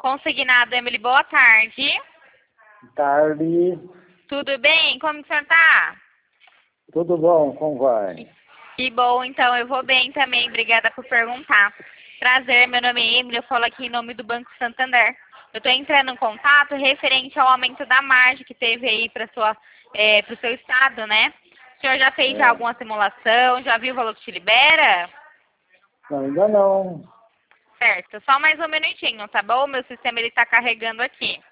Consignado, Emily, boa tarde. Tarde. Tudo bem? Como que o senhor tá? Tudo bom? Como vai? Que bom, então, eu vou bem também. Obrigada por perguntar. Prazer, meu nome é Emily, eu falo aqui em nome do Banco Santander. Eu estou entrando em contato referente ao aumento da margem que teve aí para o seu estado, né? O senhor já fez alguma simulação? Já viu o valor que te libera? Não, ainda não. Certo, só mais um minutinho, tá bom? Meu sistema está carregando aqui.